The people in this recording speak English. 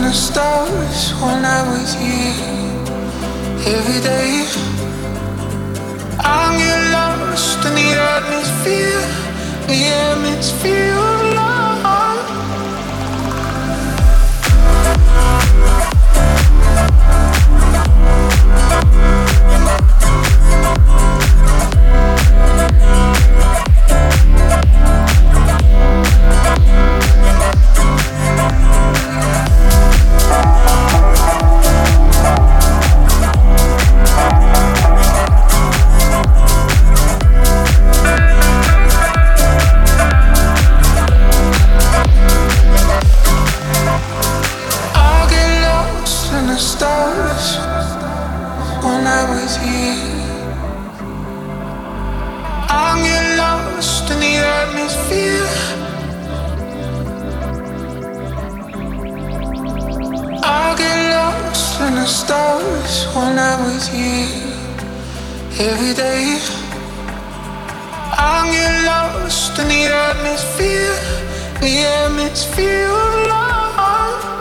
the stars when I was here. Every day I get lost in the atmosphere, the atmosphere of love. Stars when I was here. I get lost in the atmosphere. I get lost in the stars when I was here. Every day I get lost in the atmosphere of love.